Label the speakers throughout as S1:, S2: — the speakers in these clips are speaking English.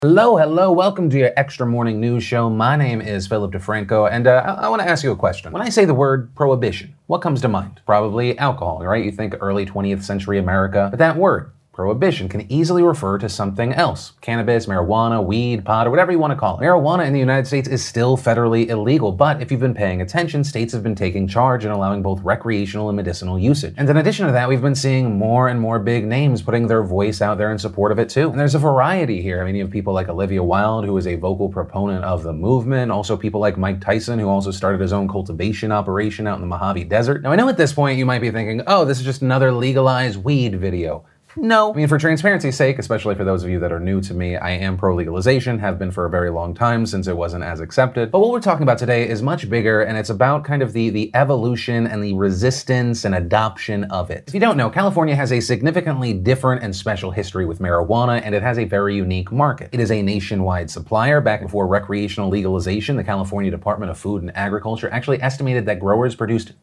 S1: Hello, welcome to your extra morning news show. My name is Philip DeFranco, and I want to ask you a question. When I say the word prohibition, what comes to mind? Probably alcohol, right? You think early 20th century America, but that word, prohibition, can easily refer to something else. Cannabis, marijuana, weed, pot, or whatever you want to call it. Marijuana in the United States is still federally illegal, but if you've been paying attention, states have been taking charge and allowing both recreational and medicinal usage. And in addition to that, we've been seeing more and more big names putting their voice out there in support of it too. And there's a variety here. I mean, you have people like Olivia Wilde, who is a vocal proponent of the movement. Also people like Mike Tyson, who also started his own cultivation operation out in the Mojave Desert. Now I know at this point you might be thinking, oh, this is just another legalized weed video. No. I mean, for transparency's sake, especially for those of you that are new to me, I am pro-legalization, have been for a very long time since it wasn't as accepted. But what we're talking about today is much bigger, and it's about kind of the evolution and the resistance and adoption of it. If you don't know, California has a significantly different and special history with marijuana, and it has a very unique market. It is a nationwide supplier. Back before recreational legalization, the California Department of Food and Agriculture actually estimated that growers produced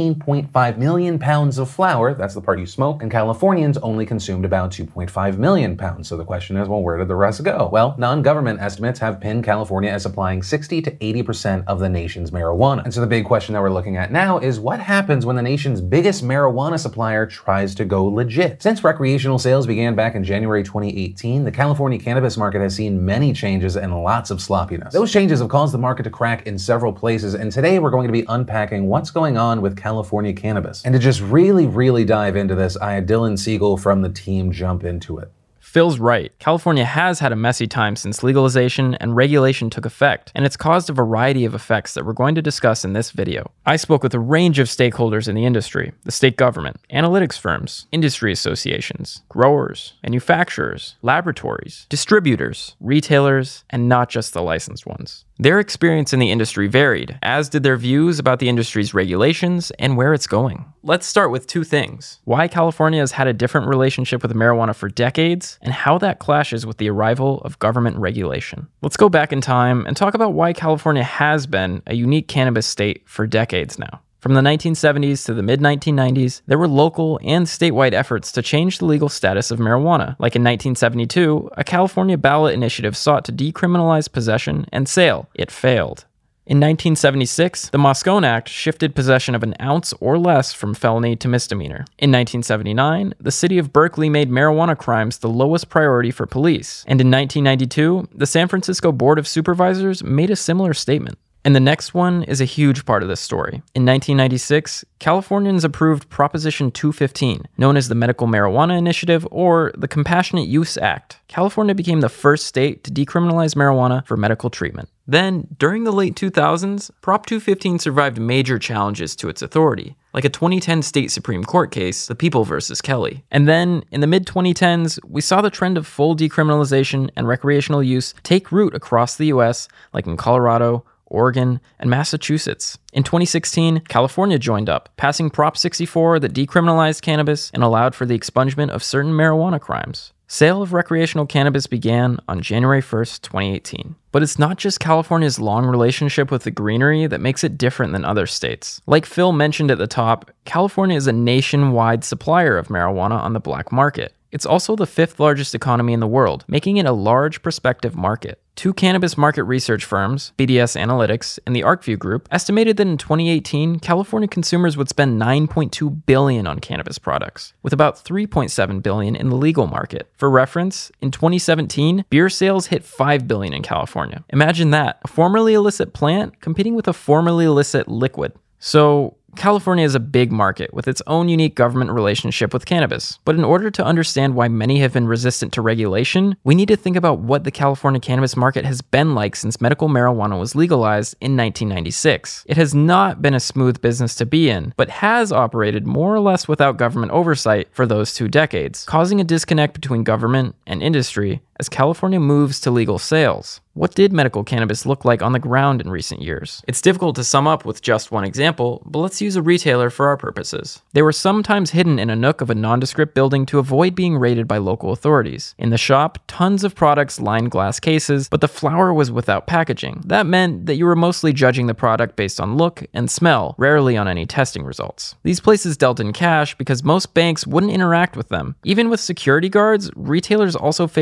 S1: 13.5 million pounds of flower, that's the part you smoke, and Californians only consumed about 2.5 million pounds. So the question is, well, where did the rest go? Well, non-government estimates have pinned California as supplying 60 to 80% of the nation's marijuana. And so the big question that we're looking at now is what happens when the nation's biggest marijuana supplier tries to go legit? Since recreational sales began back in January 2018, the California cannabis market has seen many changes and lots of sloppiness. Those changes have caused the market to crack in several places, and today we're going to be unpacking what's going on with California cannabis. And to just really dive into this, I had Dylan Siegel from the team jump into it.
S2: Phil's right. California has had a messy time since legalization and regulation took effect, and it's caused a variety of effects that we're going to discuss in this video. I spoke with a range of stakeholders in the industry: the state government, analytics firms, industry associations, growers, manufacturers, laboratories, distributors, retailers, and not just the licensed ones. Their experience in the industry varied, as did their views about the industry's regulations and where it's going. Let's start with two things: why California has had a different relationship with marijuana for decades, and how that clashes with the arrival of government regulation. Let's go back in time and talk about why California has been a unique cannabis state for decades now. From the 1970s to the mid-1990s, there were local and statewide efforts to change the legal status of marijuana. Like in 1972, a California ballot initiative sought to decriminalize possession and sale. It failed. In 1976, the Moscone Act shifted possession of an ounce or less from felony to misdemeanor. In 1979, the city of Berkeley made marijuana crimes the lowest priority for police. And in 1992, the San Francisco Board of Supervisors made a similar statement. And the next one is a huge part of this story. In 1996, Californians approved Proposition 215, known as the Medical Marijuana Initiative or the Compassionate Use Act. California became the first state to decriminalize marijuana for medical treatment. Then, during the late 2000s, Prop 215 survived major challenges to its authority, like a 2010 state Supreme Court case, the People versus Kelly. And then, in the mid-2010s, we saw the trend of full decriminalization and recreational use take root across the US, like in Colorado, Oregon, and Massachusetts. In 2016, California joined up, passing Prop 64 that decriminalized cannabis and allowed for the expungement of certain marijuana crimes. Sale of recreational cannabis began on January 1st, 2018. But it's not just California's long relationship with the greenery that makes it different than other states. Like Phil mentioned at the top, California is a nationwide supplier of marijuana on the black market. It's also the fifth largest economy in the world, making it a large prospective market. Two cannabis market research firms, BDS Analytics and the ArcView Group, estimated that in 2018, California consumers would spend $9.2 billion on cannabis products, with about $3.7 billion in the legal market. For reference, in 2017, beer sales hit $5 billion in California. Imagine that, a formerly illicit plant competing with a formerly illicit liquid. So, California is a big market with its own unique government relationship with cannabis. But in order to understand why many have been resistant to regulation, we need to think about what the California cannabis market has been like since medical marijuana was legalized in 1996. It has not been a smooth business to be in, but has operated more or less without government oversight for those 2 decades, causing a disconnect between government and industry as California moves to legal sales. What did medical cannabis look like on the ground in recent years? It's difficult to sum up with just one example, but let's use a retailer for our purposes. They were sometimes hidden in a nook of a nondescript building to avoid being raided by local authorities. In the shop, tons of products lined glass cases, but the flower was without packaging. That meant that you were mostly judging the product based on look and smell, rarely on any testing results. These places dealt in cash because most banks wouldn't interact with them. Even with security guards, retailers also faced the danger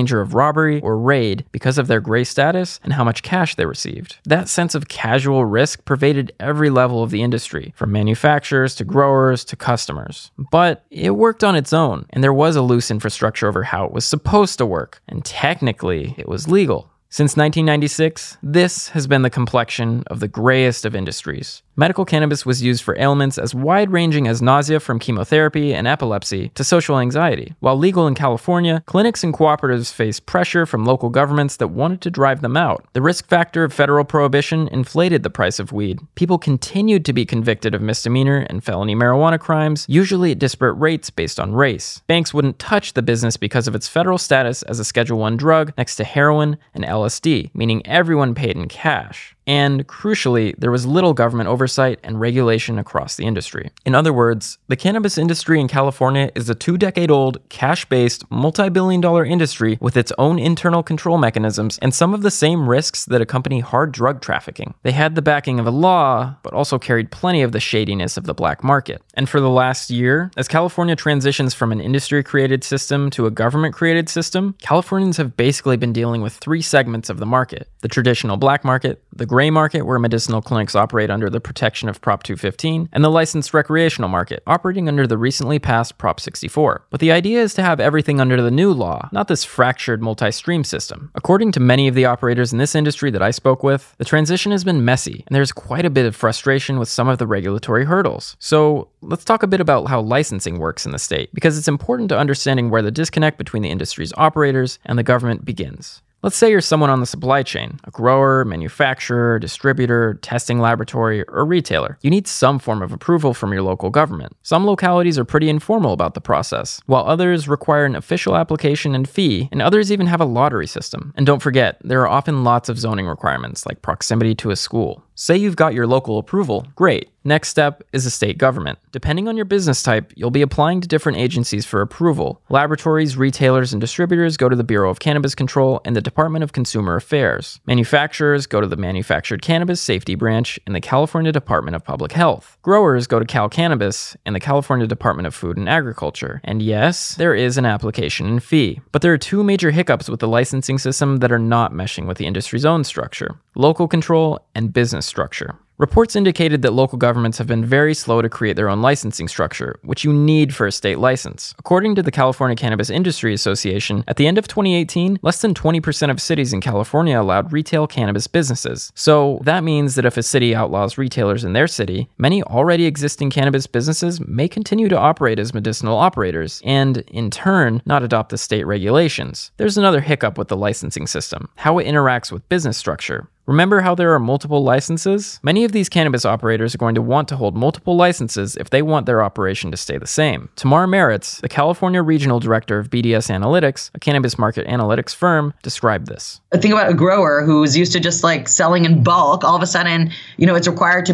S2: danger of robbery or raid because of their gray status and how much cash they received. That sense of casual risk pervaded every level of the industry, from manufacturers to growers to customers. But it worked on its own, and there was a loose infrastructure over how it was supposed to work, and technically, it was legal. Since 1996, this has been the complexion of the grayest of industries. Medical cannabis was used for ailments as wide-ranging as nausea from chemotherapy and epilepsy to social anxiety. While legal in California, clinics and cooperatives faced pressure from local governments that wanted to drive them out. The risk factor of federal prohibition inflated the price of weed. People continued to be convicted of misdemeanor and felony marijuana crimes, usually at disparate rates based on race. Banks wouldn't touch the business because of its federal status as a Schedule I drug next to heroin and LSD, meaning everyone paid in cash. And crucially, there was little government oversight and regulation across the industry. In other words, the cannabis industry in California is a 2-decade-old, cash-based, multi-billion-dollar industry with its own internal control mechanisms and some of the same risks that accompany hard drug trafficking. They had the backing of a law, but also carried plenty of the shadiness of the black market. And for the last year, as California transitions from an industry-created system to a government-created system, Californians have basically been dealing with 3 segments of the market: the traditional black market, the gray market, where medicinal clinics operate under the protection of Prop 215, and the licensed recreational market, operating under the recently passed Prop 64. But the idea is to have everything under the new law, not this fractured multi-stream system. According to many of the operators in this industry that I spoke with, the transition has been messy, and there's quite a bit of frustration with some of the regulatory hurdles. So let's talk a bit about how licensing works in the state, because it's important to understanding where the disconnect between the industry's operators and the government begins. Let's say you're someone on the supply chain, a grower, manufacturer, distributor, testing laboratory, or retailer. You need some form of approval from your local government. Some localities are pretty informal about the process, while others require an official application and fee, and others even have a lottery system. And don't forget, there are often lots of zoning requirements, like proximity to a school. Say you've got your local approval, great. Next step is the state government. Depending on your business type, you'll be applying to different agencies for approval. Laboratories, retailers, and distributors go to the Bureau of Cannabis Control and the Department of Consumer Affairs. Manufacturers go to the Manufactured Cannabis Safety Branch in the California Department of Public Health. Growers go to Cal Cannabis and the California Department of Food and Agriculture. And yes, there is an application and fee. But there are 2 major hiccups with the licensing system that are not meshing with the industry's own structure: local control and business structure. Reports indicated that local governments have been very slow to create their own licensing structure, which you need for a state license. According to the California Cannabis Industry Association, at the end of 2018, less than 20% of cities in California allowed retail cannabis businesses. So that means that if a city outlaws retailers in their city, many already existing cannabis businesses may continue to operate as medicinal operators and, in turn, not adopt the state regulations. There's another hiccup with the licensing system: how it interacts with business structure. Remember how there are multiple licenses? Many of these cannabis operators are going to want to hold multiple licenses if they want their operation to stay the same. Tamar Meritz, the California Regional Director of BDS Analytics, a cannabis market analytics firm, described this.
S3: Think about a grower who's used to just like selling in bulk. All of a sudden, it's required to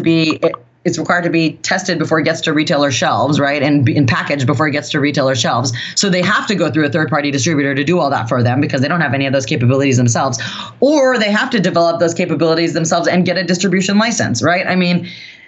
S3: be tested before it gets to retailer shelves, right? And packaged before it gets to retailer shelves. So they have to go through a third-party distributor to do all that for them because they don't have any of those capabilities themselves. Or they have to develop those capabilities themselves and get a distribution license, right? I mean,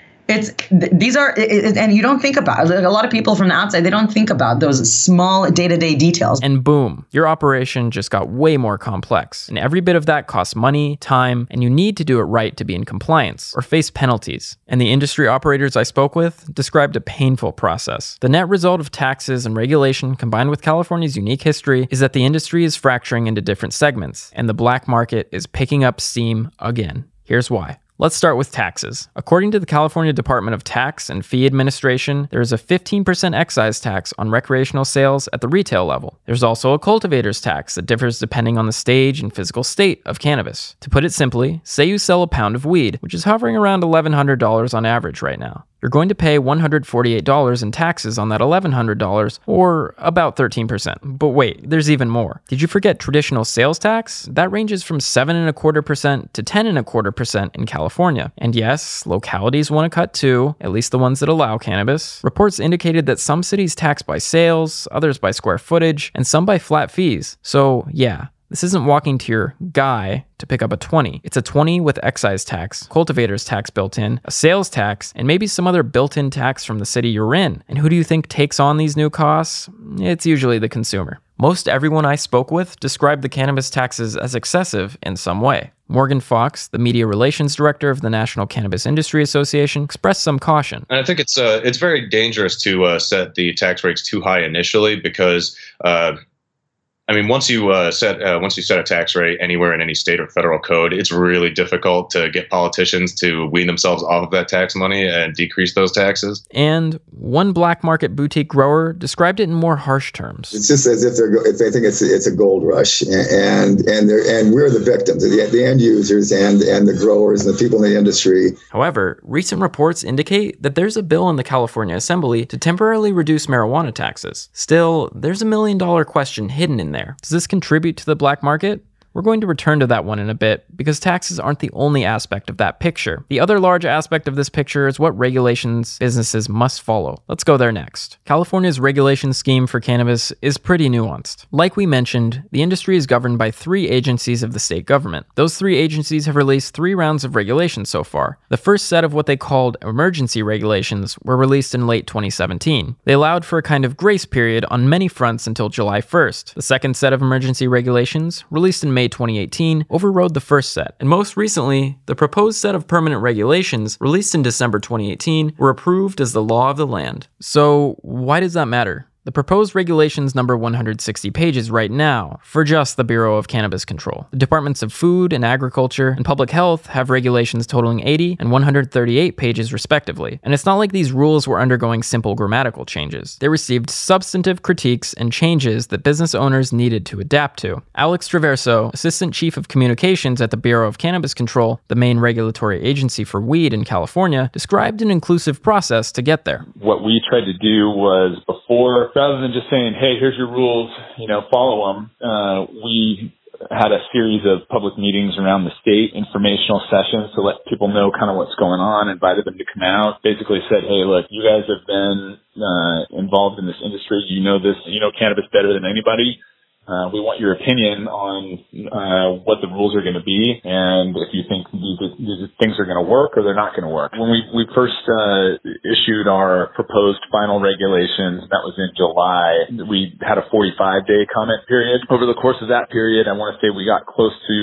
S3: and you don't think about it. A lot of people from the outside, they don't think about those small day-to-day details.
S2: And boom, your operation just got way more complex. And every bit of that costs money, time, and you need to do it right to be in compliance or face penalties. And the industry operators I spoke with described a painful process. The net result of taxes and regulation combined with California's unique history is that the industry is fracturing into different segments, and the black market is picking up steam again. Here's why. Let's start with taxes. According to the California Department of Tax and Fee Administration, there is a 15% excise tax on recreational sales at the retail level. There's also a cultivator's tax that differs depending on the stage and physical state of cannabis. To put it simply, say you sell a pound of weed, which is hovering around $1,100 on average right now. You're going to pay $148 in taxes on that $1,100, or about 13%. But wait, there's even more. Did you forget traditional sales tax? That ranges from 7.25% to 10.25% in California. And yes, localities want to cut too, at least the ones that allow cannabis. Reports indicated that some cities tax by sales, others by square footage, and some by flat fees. So yeah, this isn't walking to your guy to pick up a 20. It's a 20 with excise tax, cultivator's tax built in, a sales tax, and maybe some other built-in tax from the city you're in. And who do you think takes on these new costs? It's usually the consumer. Most everyone I spoke with described the cannabis taxes as excessive in some way. Morgan Fox, the media relations director of the National Cannabis Industry Association, expressed some caution.
S4: And I think it's very dangerous to set the tax rates too high initially because once you set a tax rate anywhere in any state or federal code, it's really difficult to get politicians to wean themselves off of that tax money and decrease those taxes.
S2: And one black market boutique grower described it in more harsh terms.
S5: It's just as if they think it's a gold rush, and we're the victims, the end users and the growers and the people in the industry.
S2: However, recent reports indicate that there's a bill in the California Assembly to temporarily reduce marijuana taxes. Still, there's a $1 million question hidden in there. Does this contribute to the black market? We're going to return to that one in a bit, because taxes aren't the only aspect of that picture. The other large aspect of this picture is what regulations businesses must follow. Let's go there next. California's regulation scheme for cannabis is pretty nuanced. Like we mentioned, the industry is governed by 3 agencies of the state government. Those 3 agencies have released 3 rounds of regulations so far. The first set of what they called emergency regulations were released in late 2017. They allowed for a kind of grace period on many fronts until July 1st. The second set of emergency regulations, released in May 2018, overrode the first set, and most recently, the proposed set of permanent regulations, released in December 2018, were approved as the law of the land. So, why does that matter? The proposed regulations number 160 pages right now for just the Bureau of Cannabis Control. The Departments of Food and Agriculture and Public Health have regulations totaling 80 and 138 pages respectively. And it's not like these rules were undergoing simple grammatical changes. They received substantive critiques and changes that business owners needed to adapt to. Alex Traverso, Assistant Chief of Communications at the Bureau of Cannabis Control, the main regulatory agency for weed in California, described an inclusive process to get there.
S6: What we tried to do was before, rather than just saying, hey, here's your rules, follow them, we had a series of public meetings around the state, informational sessions to let people know kind of what's going on, invited them to come out, basically said, hey, look, you guys have been involved in this industry. You know cannabis better than anybody. We want your opinion on what the rules are going to be, and if you think these things are going to work or they're not going to work. When we first issued our proposed final regulations, that was in July, we had a 45-day comment period. Over the course of that period, I want to say we got close to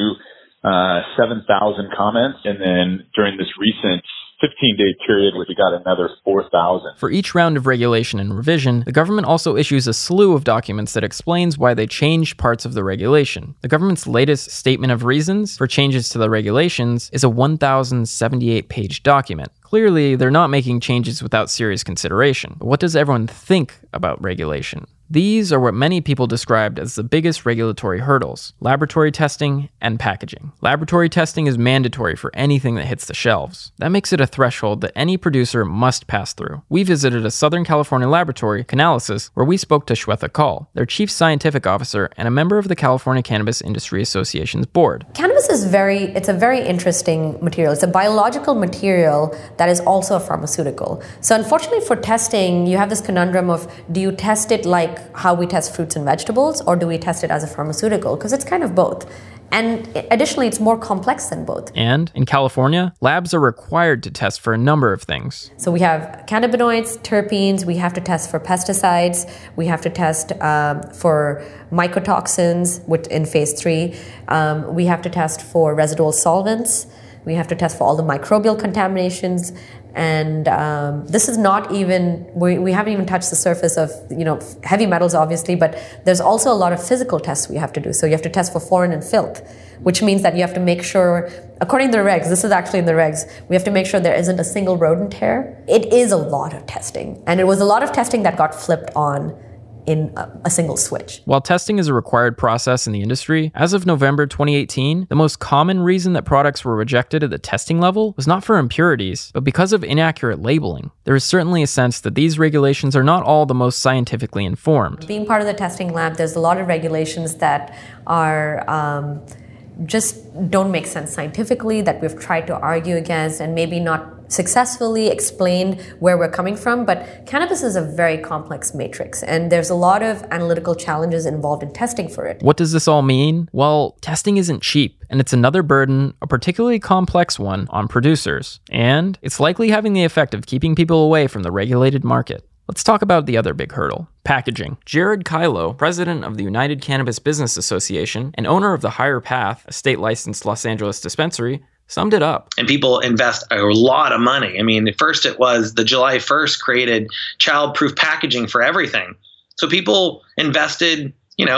S6: 7,000 comments, and then during this recent 15-day period, we got another 4,000.
S2: For each round of regulation and revision, the government also issues a slew of documents that explains why they changed parts of the regulation. The government's latest statement of reasons for changes to the regulations is a 1,078-page document. Clearly, they're not making changes without serious consideration. But what does everyone think about regulation? These are what many people described as the biggest regulatory hurdles: laboratory testing and packaging. Laboratory testing is mandatory for anything that hits the shelves. That makes it a threshold that any producer must pass through. We visited a Southern California laboratory, Cannalysis, where we spoke to Shweta Kaul, their chief scientific officer and a member of the California Cannabis Industry Association's board.
S7: Cannabis is it's a very interesting material. It's a biological material that is also a pharmaceutical. So unfortunately for testing, you have this conundrum of, do you test it like how we test fruits and vegetables, or do we test it as a pharmaceutical? Because it's kind of both. And additionally, it's more complex than both.
S2: And in California, labs are required to test for a number of things.
S7: So we have cannabinoids, terpenes, we have to test for pesticides, we have to test for mycotoxins in phase 3, we have to test for residual solvents, we have to test for all the microbial contaminations, and this is not even, we haven't even touched the surface of, heavy metals obviously, but there's also a lot of physical tests we have to do. So you have to test for foreign and filth, which means that you have to make sure, according to the regs, this is actually in the regs, we have to make sure there isn't a single rodent hair. It is a lot of testing, and it was a lot of testing that got flipped on in a single switch.
S2: While testing is a required process in the industry, as of November 2018, the most common reason that products were rejected at the testing level was not for impurities, but because of inaccurate labeling. There is certainly a sense that these regulations are not all the most scientifically informed.
S7: Being part of the testing lab, there's a lot of regulations that are just don't make sense scientifically, that we've tried to argue against and maybe not successfully explained where we're coming from. But cannabis is a very complex matrix, and there's a lot of analytical challenges involved in testing for it.
S2: What does this all mean? Well, testing isn't cheap, and it's another burden, a particularly complex one, on producers. And it's likely having the effect of keeping people away from the regulated market. Let's talk about the other big hurdle, packaging. Jared Kylo, president of the United Cannabis Business Association and owner of the Higher Path, a state-licensed Los Angeles dispensary, summed it up.
S8: And people invest a lot of money. I mean, first it was the July 1st created child-proof packaging for everything. So people invested,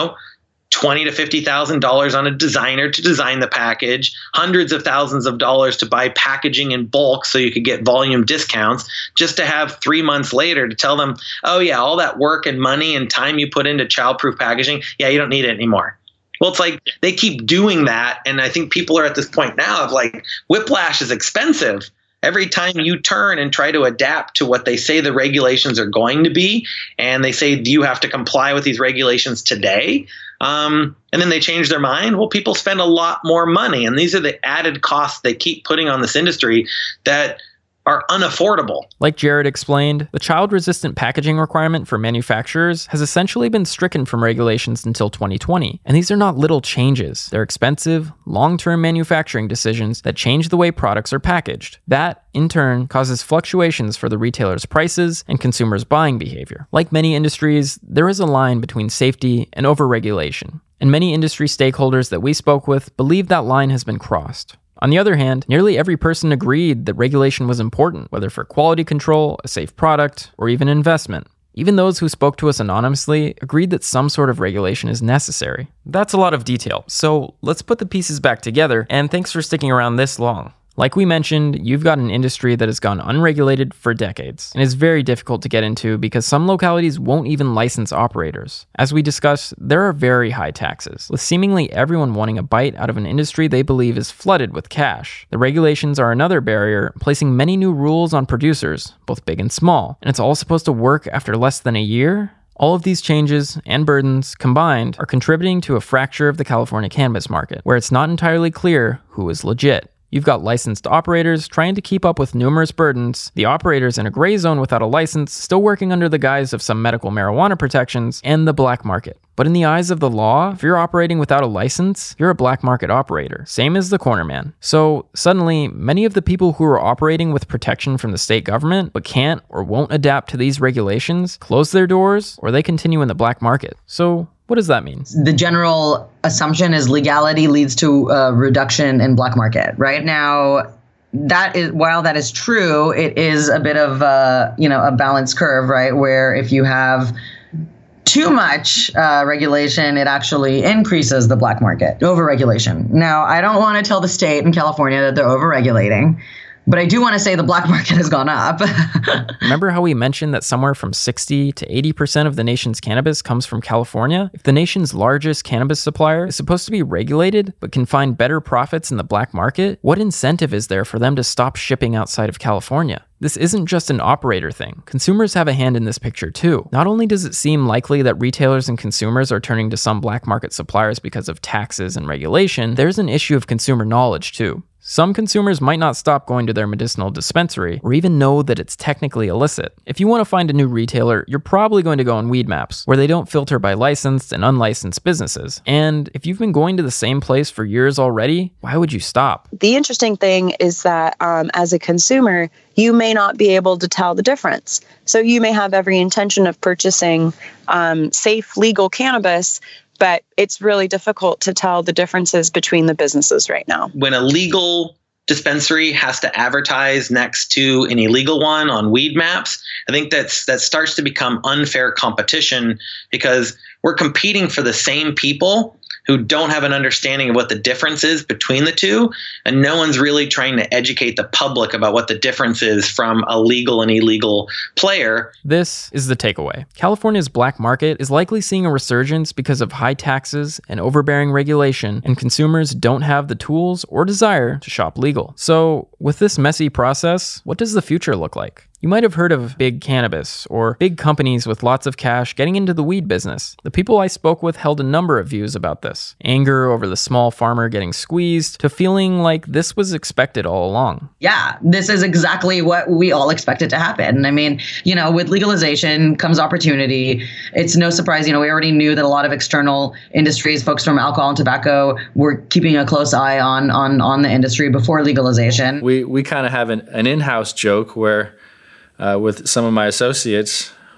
S8: $20,000 to $50,000 on a designer to design the package, hundreds of thousands of dollars to buy packaging in bulk so you could get volume discounts, just to have 3 months later to tell them, oh yeah, all that work and money and time you put into child-proof packaging, yeah, you don't need it anymore. Well, it's like they keep doing that. And I think people are at this point now of like, whiplash is expensive. Every time you turn and try to adapt to what they say the regulations are going to be, and they say you have to comply with these regulations today, and then they change their mind, well, people spend a lot more money. And these are the added costs they keep putting on this industry that are unaffordable.
S2: Like Jared explained, the child-resistant packaging requirement for manufacturers has essentially been stricken from regulations until 2020. And these are not little changes. They're expensive, long-term manufacturing decisions that change the way products are packaged. That, in turn, causes fluctuations for the retailer's prices and consumers' buying behavior. Like many industries, there is a line between safety and overregulation. And many industry stakeholders that we spoke with believe that line has been crossed. On the other hand, nearly every person agreed that regulation was important, whether for quality control, a safe product, or even investment. Even those who spoke to us anonymously agreed that some sort of regulation is necessary. That's a lot of detail, so let's put the pieces back together, and thanks for sticking around this long. Like we mentioned, you've got an industry that has gone unregulated for decades and is very difficult to get into because some localities won't even license operators. As we discussed, there are very high taxes, with seemingly everyone wanting a bite out of an industry they believe is flooded with cash. The regulations are another barrier, placing many new rules on producers, both big and small, and it's all supposed to work after less than a year? All of these changes and burdens combined are contributing to a fracture of the California cannabis market, where it's not entirely clear who is legit. You've got licensed operators trying to keep up with numerous burdens, the operators in a gray zone without a license still working under the guise of some medical marijuana protections, and the black market. But in the eyes of the law, if you're operating without a license, you're a black market operator, same as the corner man. So suddenly, many of the people who are operating with protection from the state government but can't or won't adapt to these regulations close their doors or they continue in the black market. So what does that mean?
S3: The general assumption is legality leads to a reduction in black market. Right now, that is, while that is true, it is a bit of a balanced curve, right? Where if you have too much regulation, it actually increases the black market, overregulation. Now, I don't want to tell the state in California that they're overregulating, but I do want to say the black market has gone up.
S2: Remember how we mentioned that somewhere from 60 to 80% of the nation's cannabis comes from California? If the nation's largest cannabis supplier is supposed to be regulated but can find better profits in the black market, what incentive is there for them to stop shipping outside of California? This isn't just an operator thing. Consumers have a hand in this picture too. Not only does it seem likely that retailers and consumers are turning to some black market suppliers because of taxes and regulation, there's an issue of consumer knowledge too. Some consumers might not stop going to their medicinal dispensary or even know that it's technically illicit. If you want to find a new retailer, you're probably going to go on Weedmaps, where they don't filter by licensed and unlicensed businesses. And if you've been going to the same place for years already, why would you stop?
S9: The interesting thing is that as a consumer, you may not be able to tell the difference. So you may have every intention of purchasing safe, legal cannabis, but it's really difficult to tell the differences between the businesses right now.
S8: When a legal dispensary has to advertise next to an illegal one on Weedmaps, I think that starts to become unfair competition because we're competing for the same people who don't have an understanding of what the difference is between the two, and no one's really trying to educate the public about what the difference is from a legal and illegal player.
S2: This is the takeaway. California's black market is likely seeing a resurgence because of high taxes and overbearing regulation, and consumers don't have the tools or desire to shop legal. So, with this messy process, what does the future look like? You might have heard of big cannabis or big companies with lots of cash getting into the weed business. The people I spoke with held a number of views about this. Anger over the small farmer getting squeezed to feeling like this was expected all along.
S3: Yeah, this is exactly what we all expected to happen. I mean, with legalization comes opportunity. It's no surprise, we already knew that a lot of external industries, folks from alcohol and tobacco, were keeping a close eye on the industry before legalization.
S10: We kind of have an in-house joke where with some of my associates,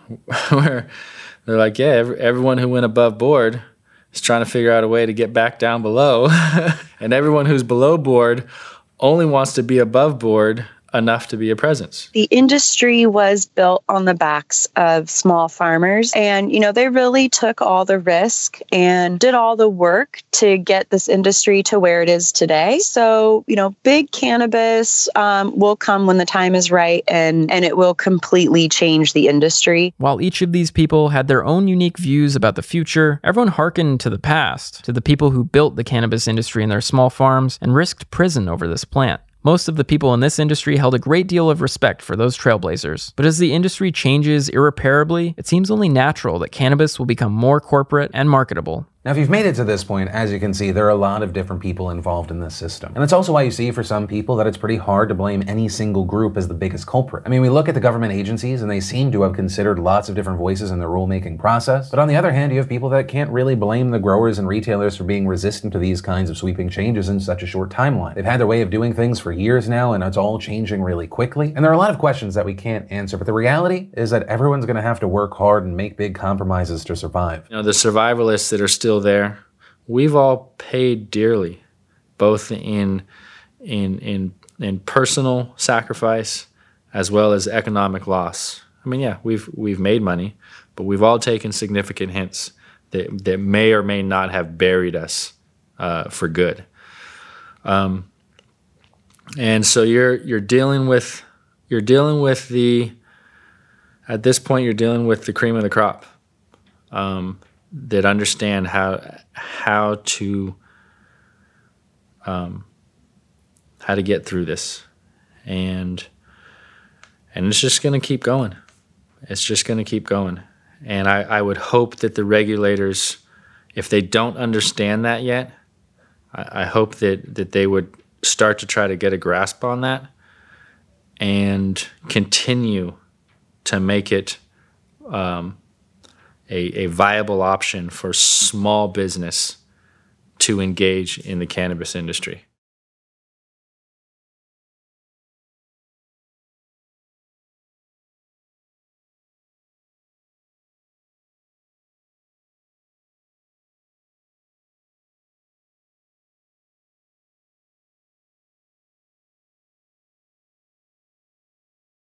S10: where they're like, yeah, everyone who went above board is trying to figure out a way to get back down below. And everyone who's below board only wants to be above board enough to be a presence.
S9: The industry was built on the backs of small farmers, and they really took all the risk and did all the work to get this industry to where it is today. So big cannabis will come when the time is right, and it will completely change the industry.
S2: While each of these people had their own unique views about the future, everyone hearkened to the past, to the people who built the cannabis industry in their small farms and risked prison over this plant. Most of the people in this industry held a great deal of respect for those trailblazers. But as the industry changes irreparably, it seems only natural that cannabis will become more corporate and marketable.
S1: Now, if you've made it to this point, as you can see, there are a lot of different people involved in this system. And it's also why you see for some people that it's pretty hard to blame any single group as the biggest culprit. I mean, we look at the government agencies and they seem to have considered lots of different voices in the rulemaking process. But on the other hand, you have people that can't really blame the growers and retailers for being resistant to these kinds of sweeping changes in such a short timeline. They've had their way of doing things for years now, and it's all changing really quickly. And there are a lot of questions that we can't answer, but the reality is that everyone's going to have to work hard and make big compromises to survive.
S10: The survivalists that are still there, we've all paid dearly, both in personal sacrifice as well as economic loss. I mean, yeah, we've made money, but we've all taken significant hits that may or may not have buried us for good. And so you're dealing with at this point you're dealing with the cream of the crop. That understand how to get through this, and it's just going to keep going. It's just going to keep going, and I would hope that the regulators, if they don't understand that yet, I hope that they would start to try to get a grasp on that and continue to make it a viable option for small business to engage in the cannabis industry.